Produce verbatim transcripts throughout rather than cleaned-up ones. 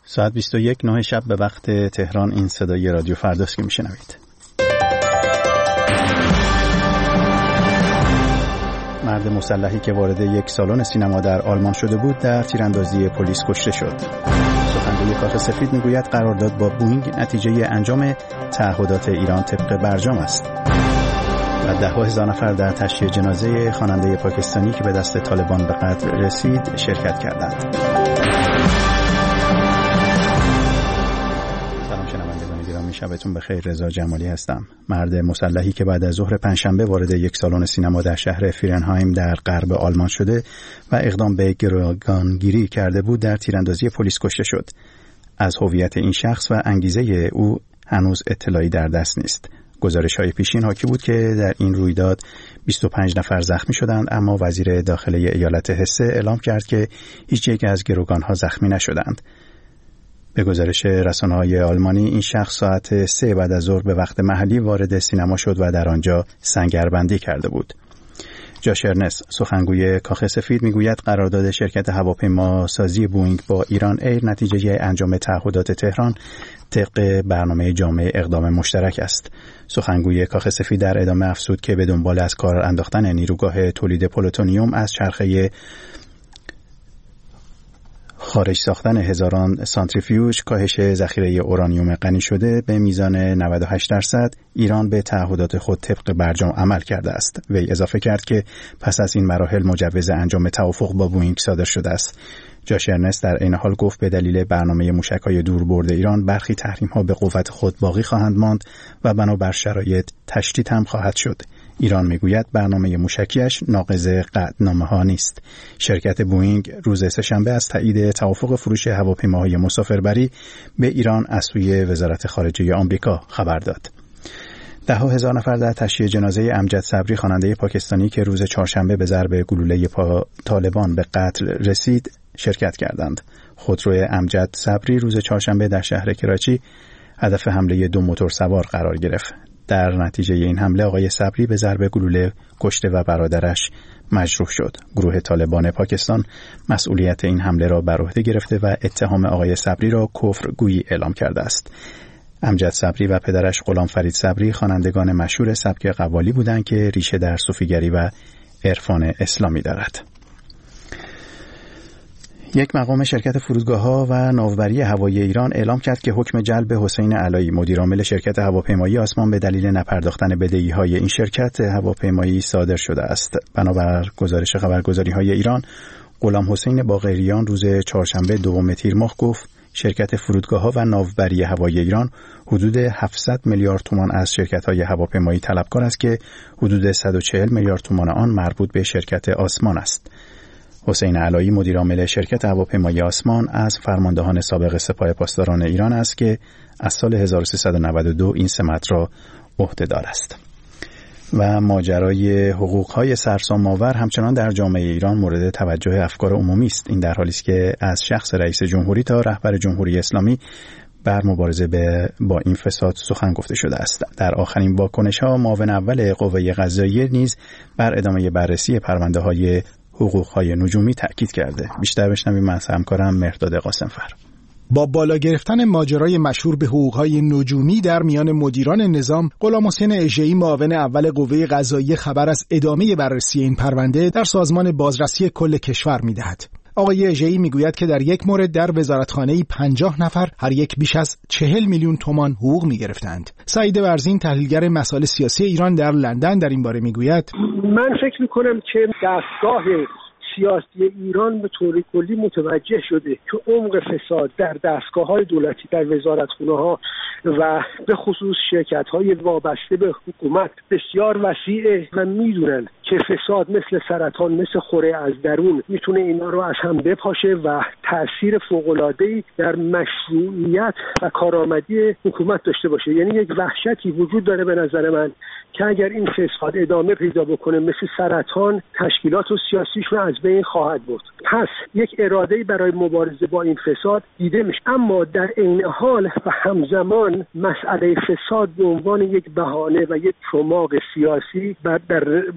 ساعت بیست و یک نه شب به وقت تهران این صدای رادیو فرداست که میشنوید. مرد مسلحی که وارد یک سالن سینما در آلمان شده بود در تیراندازی پلیس کشته شد. سخنگوی کاخ سفید میگوید قرارداد با بوئینگ نتیجه انجام تعهدات ایران طبق برجام است. و ده ها هزار نفر در تشییع جنازه خواننده پاکستانی که به دست طالبان به قتل رسید شرکت کردند. شبتون بخیر، رضا جمالی هستم. مرد مسلحی که بعد از ظهر پنجشنبه وارد یک سالن سینما در شهر فیرنهایم در غرب آلمان شده و اقدام به گروگانگیری کرده بود در تیراندازی پلیس کشته شد. از هویت این شخص و انگیزه او هنوز اطلاعی در دست نیست. گزارش‌های پیشین حاکی بود که در این رویداد بیست و پنج نفر زخمی شدند، اما وزیر داخلی ایالت هسه اعلام کرد که هیچ یک از گروگان‌ها زخمی نشدند. به گزارش رسانه‌های آلمانی این شخص ساعت سه بعد از ظهر به وقت محلی وارد سینما شد و در آنجا سنگربندی کرده بود. جاش ارنست، سخنگوی کاخ سفید، میگوید قرارداد شرکت هواپیماسازی بوئینگ با ایران ایر نتیجه انجام تعهدات تهران طبق برنامه جامع اقدام مشترک است. سخنگوی کاخ سفید در ادامه افزود که به دنبال از کار انداختن نیروگاه تولید پلوتونیوم از چرخه خارج ساختن هزاران سانتریفیوژ کاهش ذخیره اورانیوم غنی شده به میزان نود و هشت درصد ایران به تعهدات خود طبق برجام عمل کرده است. وی اضافه کرد که پس از این مراحل مجوز انجام توافق با بوئینگ صادر شده است. جاش ارنست در این حال گفت به دلیل برنامه موشک‌های دوربرد ایران برخی تحریم‌ها به قوت خود باقی خواهند ماند و بنابر شرایط تشدید هم خواهد شد. ایران میگوید برنامه موشکیش ناقض قطعنامه‌ها نیست. شرکت بوئینگ روز سه‌شنبه از تایید توافق فروش هواپیماهای مسافربری به ایران از سوی وزارت خارجه آمریکا خبر داد. ده ها هزار نفر در تشییع جنازه امجد صبری خواننده پاکستانی که روز چهارشنبه به ضرب گلوله طالبان به قتل رسید شرکت کردند. خودروی امجد صبری روز چهارشنبه در شهر کراچی هدف حمله دو موتور سوار قرار گرفت. در نتیجه این حمله آقای صبری به ضرب گلوله کشته و برادرش مجروح شد. گروه طالبان پاکستان مسئولیت این حمله را بر عهده گرفته و اتهام آقای صبری را کفرگویی اعلام کرده است. امجد صبری و پدرش غلام فرید صبری خوانندگان مشهور سبک قوالی بودند که ریشه در صوفیگری و عرفان اسلامی دارد. یک مقام شرکت فرودگاه‌ها و ناوبری هوایی ایران اعلام کرد که حکم جلب حسین علایی مدیرعامل شرکت هواپیمایی آسمان به دلیل نپرداختن بدهی‌های این شرکت هواپیمایی صادر شده است. بنابر گزارش خبرگزاری‌های ایران، غلام حسین باقریان روز چهارشنبه دوم تیر ماه گفت شرکت فرودگاه‌ها و ناوبری هوایی ایران حدود هفتصد میلیارد تومان از شرکت‌های هواپیمایی طلبکار است که حدود صد و چهل میلیارد تومان آن مربوط به شرکت آسمان است. حسین علایی مدیرعامل شرکت هواپیمایی آسمان از فرماندهان سابق سپاه پاسداران ایران است که از سال هزار و سیصد و نود و دو این سمت را عهده‌دار است. و ماجرای حقوق‌های سرسام‌آور همچنان در جامعه ایران مورد توجه افکار عمومی است. این در حالی است که از شخص رئیس جمهوری تا رهبر جمهوری اسلامی بر مبارزه با این فساد سخن گفته شده است. در آخرین واکنش‌ها معاون اول قوه قضاییه نیز بر ادامه بررسی پرونده‌های حقوق‌های نجومی تأکید کرده. بیشتر بشنویم از همکارم مهرداد قاسمفر. با بالا گرفتن ماجرای مشهور به حقوق‌های نجومی در میان مدیران نظام، غلام حسین اژه‌ای معاون اول قوه قضاییه خبر از ادامه بررسی این پرونده در سازمان بازرسی کل کشور می‌دهد. آقای اژه‌ای میگوید که در یک مورد در وزارتخانه‌ای پنجاه نفر هر یک بیش از چهل میلیون تومان حقوق می‌گرفتند. سعید ورزین، تحلیلگر مسائل سیاسی ایران در لندن، در این باره میگوید من فکر می‌کنم که دستگاه سیاسی ایران به طور کلی متوجه شده که عمق فساد در دستگاه‌های دولتی، در وزارتخانه‌ها و به خصوص شرکت‌های وابسته به حکومت بسیار وسیعه و می‌دونن که فساد مثل سرطان، مثل خوره از درون میتونه اینا رو از هم بپاشه و تأثیر فوق‌العاده‌ای در مشروعیت و کارآمدی حکومت داشته باشه. یعنی یک وحشتی وجود داره به نظر من که اگر این فساد ادامه پیدا بکنه مثل سرطان، تشکیلات و سیاسیش رو از بین خواهد برد. پس یک اراده‌ای برای مبارزه با این فساد دیده میشه، اما در عین حال و همزمان مسئله فساد به عنوان یک بهانه و یک چماق سیاسی بر در مبارزه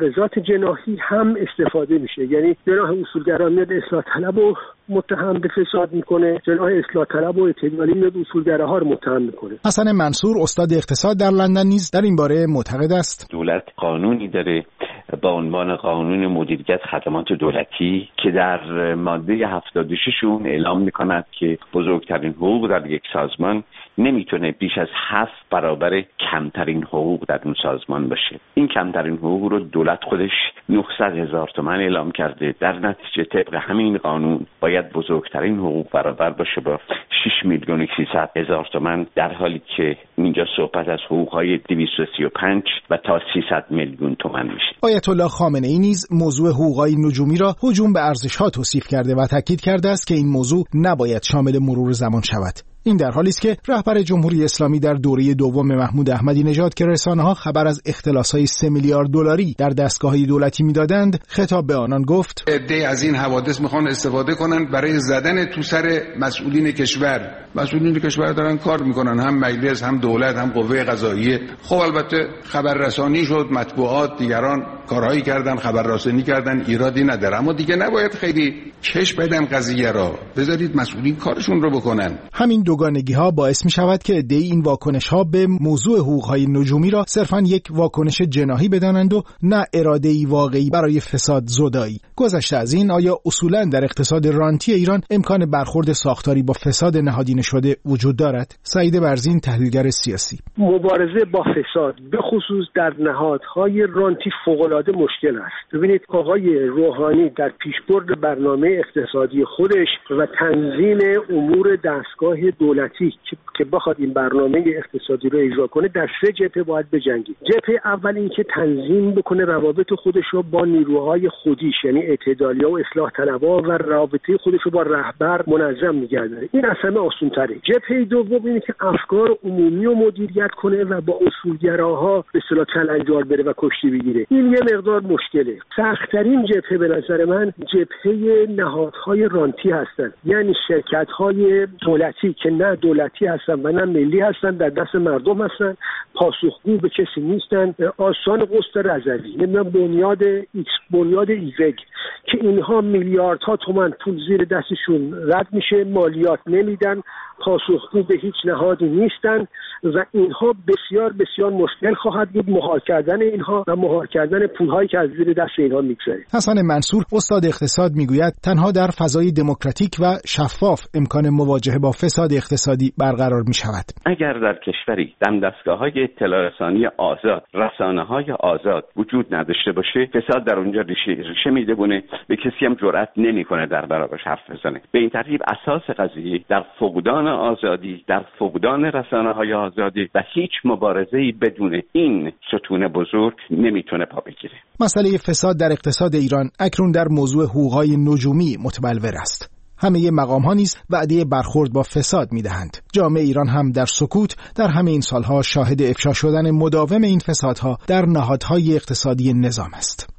مجوزات جناحی هم استفاده میشه. یعنی جناح اصولگرا میاد اصلاح طلب و متهم به فساد میکنه، جناح اصلاح طلب و اعتدالی میاد اصولگراها رو متهم میکنه. حسن منصور استاد اقتصاد در لندن نیز در این باره معتقد است. دولت قانونی داره با عنوان قانون مدیریت خدمات دولتی که در ماده هفتاد و شش اون اعلام میکند که بزرگترین حقوق در یک سازمان نمیتونه بیش از هفت برابر کمترین حقوق در اون سازمان باشه. این کمترین حقوق رو دولت خودش نهصد هزار تومان اعلام کرده. در نتیجه طبق همین قانون باید بزرگترین حقوق برابر باشه با شش میلیون و سیصد هزار تومان، در حالی که اینجا صحبت از حقوق‌های دویست و سی و پنج و تا سیصد میلیون تومان میشه. آیت الله خامنه‌ای نیز موضوع حقوق‌های نجومی را هجوم به ارزش‌ها توصیف کرده و تاکید کرده است که این موضوع نباید شامل مرور زمان شود. این در حالی است که رهبر جمهوری اسلامی در دوره دوم محمود احمدی نژاد که رسانه‌ها خبر از اختلاس‌های سه میلیارد دلاری در دستگاه‌های دولتی می‌دادند، خطاب به آنان گفت: عده‌ای از این حوادث می‌خوان استفاده کنند برای زدن تو سر مسئولین کشور. مسئولین کشور دارن کار می‌کنن، هم مجلس، هم دولت، هم قوه قضاییه. خب البته خبررسانی شد، مطبوعات، دیگران کارهایی کردن، خبررسانی کردن، ایرادی نداره، اما دیگه نباید خیلی کش بدن قضیه را. بذارید مسئولین کارشون رو بکنن. همین دوگانگی ها باعث می شود که عده‌ای این واکنش ها به موضوع حقوق های نجومی را صرفاً یک واکنش جناحی بدانند و نه اراده‌ای واقعی برای فساد زدایی. گذشته از این، آیا اصولاً در اقتصاد رانتی ایران امکان برخورد ساختاری با فساد نهادینه شده وجود دارد؟ سعید برزین، تحلیلگر سیاسی: مبارزه با فساد به خصوص در نهادهای رانتی فوق‌العاده مشکل است. ببینید آقای روحانی در پیشبرد برنامه اقتصادی خودش و تنظیم امور دستگاه دولتی که بخواد این برنامه اقتصادی رو اجرا کنه در سه جبهه باید بجنگه. جبهه اول این که تنظیم بکنه روابط خودش رو با نیروهای خودیش، یعنی اعتدالیا و اصلاح طلبها، و رابطه خودش رو با رهبر منظم نگه داره. این از همه آسان‌تره. جبهه دوم اینه که افکار عمومی رو مدیریت کنه و با اصولگراها به اصطلاح کلنجار بره و کشتی بگیره. این یه مقدار مشکله. سخت‌ترین جبهه به نظر من جبهه نهادهای رانتی هستن، یعنی شرکت‌های دولتی که نه دولتی هستن و نه ملی هستن، در دست مردم هستن، پاسخگو به کسی نیستن. آستان قسط رضوی، نمیدونم بنیاد ایکس، بنیاد ایگرگ، که اینها میلیاردها تومان پول زیر دستشون رد میشه، مالیات نمیدن، پاسخگو به هیچ نهادی نیستن و اینها بسیار بسیار مشکل خواهد بود مهار کردن اینها و مهار کردن پولهایی که از زیر دست اینها میگذره. حسن منصور استاد اقتصاد میگوید تنها در فضای دموکراتیک و شفاف امکان مواجهه با فساد اقتصادی برقرار می شود. اگر در کشوری دم دستگاه‌های اطلاع رسانی آزاد، رسانه‌های آزاد وجود نداشته باشه، فساد در اونجا ریشه, ریشه میدونه، به کسی هم جرئت نمیکنه در برابرش حرف بزنه. به این ترتیب اساس قضیه در فقدان آزادی، در فقدان رسانه‌های آزادی و هیچ مبارزه‌ای بدون این ستون بزرگ نمیتونه پا بگیره. مسئله فساد در اقتصاد ایران اکنون در موضوع حقوق‌های نجومی متبلور است. همه مقام ها نیز وعده برخورد با فساد میدهند. جامعه ایران هم در سکوت در همه این سالها شاهد افشا شدن مداوم این فسادها در نهادهای اقتصادی نظام است.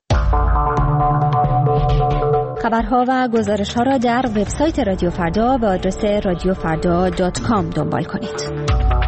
خبرها و گزارش‌ها را در وبسایت رادیو فردا به آدرس رادیو فردا دات کام دنبال کنید.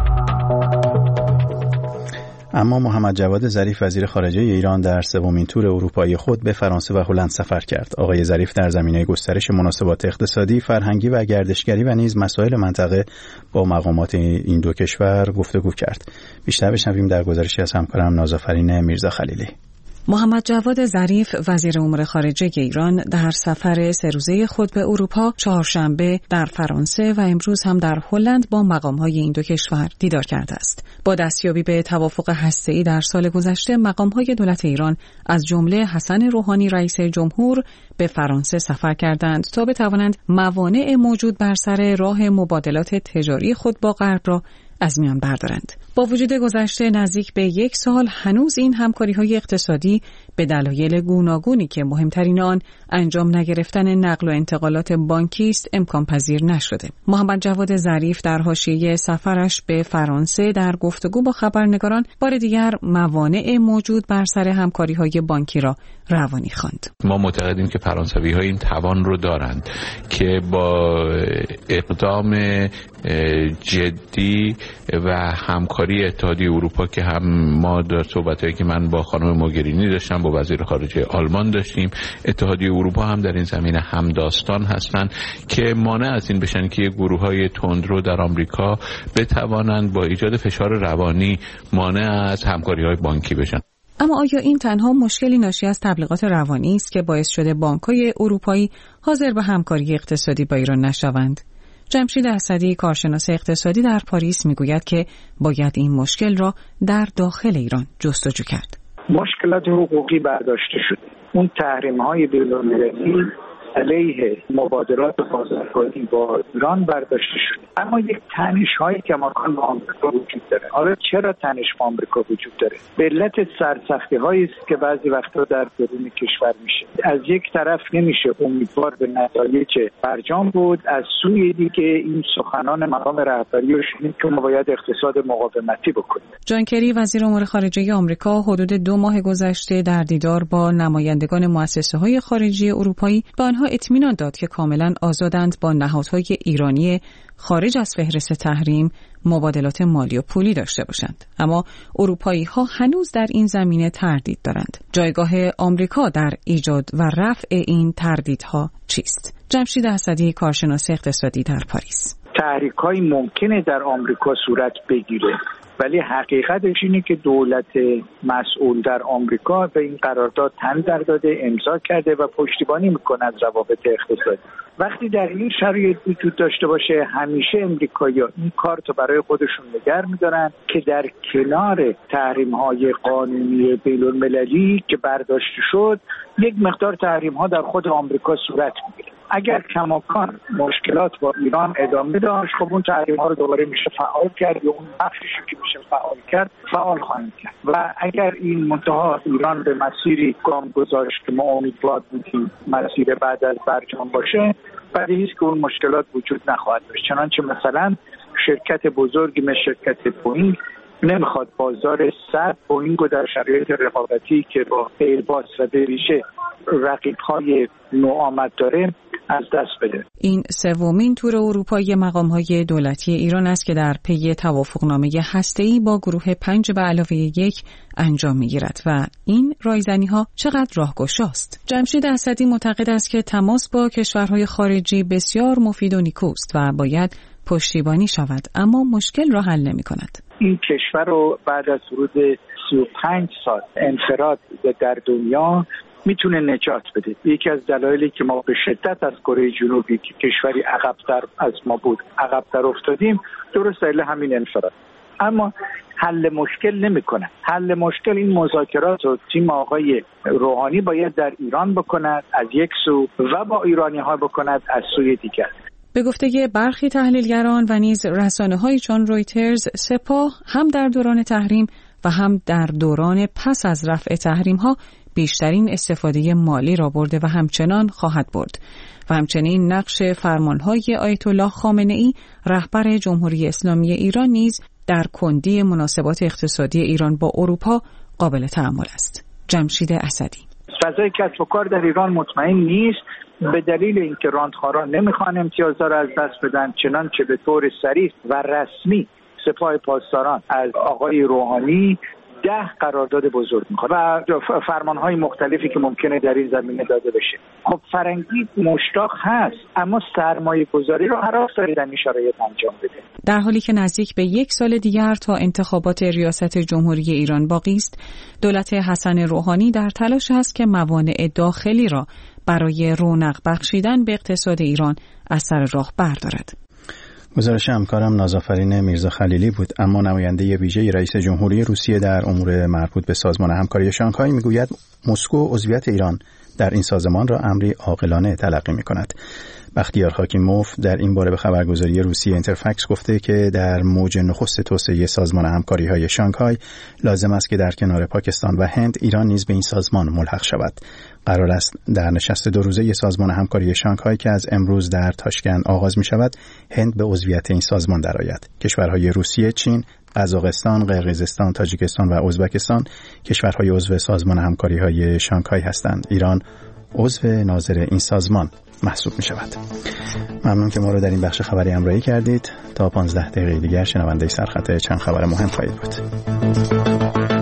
اما محمد جواد ظریف وزیر خارجه ایران در سومین تور اروپایی خود به فرانسه و هلند سفر کرد. آقای ظریف در زمینه گسترش مناسبات اقتصادی، فرهنگی و گردشگری و نیز مسائل منطقه با مقامات این دو کشور گفتگو کرد. بیشتر بشنویم در گزارشی از همکارم نازآفرین میرزا خلیلی. محمد جواد ظریف وزیر امور خارجه ایران در سفر سه روزه خود به اروپا چهارشنبه در فرانسه و امروز هم در هلند با مقام‌های این دو کشور دیدار کرده است. با دستیابی به توافق هسته‌ای در سال گذشته، مقام‌های دولت ایران از جمله حسن روحانی رئیس جمهور به فرانسه سفر کردند تا بتوانند موانع موجود بر سر راه مبادلات تجاری خود با غرب را از میان بردارند. با وجود گذشته نزدیک به یک سال هنوز این همکاری‌های اقتصادی به دلایل گوناگونی که مهمترین آن انجام نگرفتن نقل و انتقالات بانکی است امکان پذیر نشده. محمد جواد ظریف در حاشیه سفرش به فرانسه در گفتگو با خبرنگاران بار دیگر موانع موجود بر سر همکاری‌های بانکی را روانی خواند. ما معتقدیم که فرانسوی‌ها این توان رو دارند که با اقدام جدی و همکاری اتحادیه اروپا که هم ما در صحبتایی که من با خانم موگرینی داشتم، با وزیر خارجه آلمان داشتیم، اتحادیه اروپا هم در این زمینه هم داستان هستند که مانع از این بشن که گروه‌های تندرو در آمریکا بتوانند با ایجاد فشار روانی مانع از همکاری‌های بانکی بشن. اما آیا این تنها مشکلی ناشی از تبلیغات روانی است که باعث شده بانک‌های اروپایی حاضر به همکاری اقتصادی با ایران نشوند؟ جمشید اسدی، کارشناس اقتصادی در پاریس، میگوید که باید این مشکل را در داخل ایران جستجو کرد. مشکلات حقوقی برداشته شده. اون تحریم‌های بین‌المللی علیه مبادلات بازرگانی با ایران برداشته شده، اما یک تنش‌هایی که ماکان با آمریکا وجود داره. حالا چرا تنش با آمریکا وجود داره؟ به علت سرسختی‌هایی است که بعضی وقتا در درون کشور میشه. از یک طرف نمیشه امیدوار به نتایج برجام بود، از سوی دیگه این سخنان مقام رهبری رو شنید که ما باید اقتصاد مقاومتی بکنیم. جان کری، وزیر امور خارجه آمریکا، حدود دو ماه گذشته در دیدار با نمایندگان مؤسسه‌های خارجی اروپایی به آنها اطمینان داد که کاملا آزادند با نهادهای ایرانی خارج از فهرست تحریم مبادلات مالی و پولی داشته باشند. اما اروپایی ها هنوز در این زمینه تردید دارند. جایگاه آمریکا در ایجاد و رفع این تردیدها چیست؟ جمشید اسدی، کارشناس اقتصادی در پاریس. تحریک‌های ممکنه در آمریکا صورت بگیره، ولی حقیقتش اینه که دولت مسئول در آمریکا به این قرارداد تن در داده، امضا کرده و پشتیبانی میکنه از روابط اقتصادی. وقتی در این شرایط وجود داشته باشه، همیشه امریکایی‌ها این کارتو برای خودشون نگه می‌دارن که در کنار تحریم‌های قانونی بین‌المللی که برداشته شد، یک مقدار تحریم‌ها در خود آمریکا صورت می‌گیره. اگر کماکان مشکلات با ایران ادامه داشت، خب اون تحریم‌ها رو دوباره میشه فعال کرد، یا اون بخشی که میشه فعال کرد فعال خواهیم کرد. و اگر این منتها ایران به مسیری گام گذاشت که ما امیدوار بودیم مسیر بعد از برجام باشه، بدیهی است که اون مشکلات وجود نخواهد داشت. چنانچه مثلا شرکت بزرگی مثل شرکت بوئینگ نمیخواد بازار صد بوئینگ رو در شرایط رقابتی که با ایرباس و بریشه رقیب‌های نوآمد داره از دست بده. این سومین تور اروپایی مقام‌های دولتی ایران است که در پی توافقنامه هسته‌ای با گروه پنج به علاوه یک انجام می‌گیرد و این رایزنی‌ها چقدر راهگشاست. جمشید اسدی معتقد است که تماس با کشورهای خارجی بسیار مفید و نیکوست و باید پشتیبانی شود، اما مشکل را حل نمی‌کند. این کشور رو بعد از ورود سی و پنج سال انفراد در دنیا میتونه نجات بده. یکی از دلایلی که ما به شدت از کره جنوبی که کشوری عقب‌تر از ما بود عقب‌تر افتادیم، درست دلیل همین انفراد. اما حل مشکل نمی‌کنه. حل مشکل این مذاکرات رو تیم آقای روحانی باید در ایران بکند از یک سو و با ایرانی‌ها بکند از سوی دیگر. به گفته برخی تحلیلگران و نیز رسانه‌های چون رویترز، سپاه هم در دوران تحریم و هم در دوران پس از رفع تحریم‌ها بیشترین استفاده مالی را برده و همچنان خواهد برد و همچنین نقش فرمانهای آیت الله خامنه‌ای رهبر جمهوری اسلامی ایران نیز در کندی مناسبات اقتصادی ایران با اروپا قابل تأمل است. جمشید اسدی: فضای کسب و کار در ایران مطمئن نیست به دلیل اینکه راندخواران نمیخوان امتیازها را از دست بدن، چنانچه به طور صریح و رسمی سپاه پاسداران از آقای روحانی ده قرارداد بزرگ میخواد و فرمانهای مختلفی که ممکنه در این زمینه داده بشه. خب فرنگی مشتاق هست، اما سرمایه گذاری رو هراس داره در این شرایط انجام بده. در حالی که نزدیک به یک سال دیگر تا انتخابات ریاست جمهوری ایران باقی است، دولت حسن روحانی در تلاش است که موانع داخلی را برای رونق بخشیدن به اقتصاد ایران از سر راه بردارد. گزارش همکارم نازآفرین میرزا خلیلی بود. اما نماینده ویژه رئیس جمهوری روسیه در امور مربوط به سازمان همکاری شانگهای میگوید مسکو عضویت ایران در این سازمان را امری عاقلانه تلقی می‌کند. بختیار حاکیموف در این باره به خبرگزاری روسیه اینترفکس گفته که در موج نخست توسعه سازمان همکاری‌های شانگهای لازم است که در کنار پاکستان و هند ایران نیز به این سازمان ملحق شود. قرار است در نشست دو روزه سازمان همکاری شانگهای که از امروز در تاشکند آغاز می‌شود، هند به عضویت این سازمان درآید. کشورهای روسیه، چین، قزاقستان، قرقیزستان، تاجیکستان و ازبکستان کشورهای عضو سازمان همکاری‌های شانگهای هستند. ایران عضو ناظر این سازمان محسوب می شود. ممنون که ما رو در این بخش خبری همراهی کردید. تا پانزده دقیقه دیگر شنونده سرخط چند خبر مهم خواهید بود.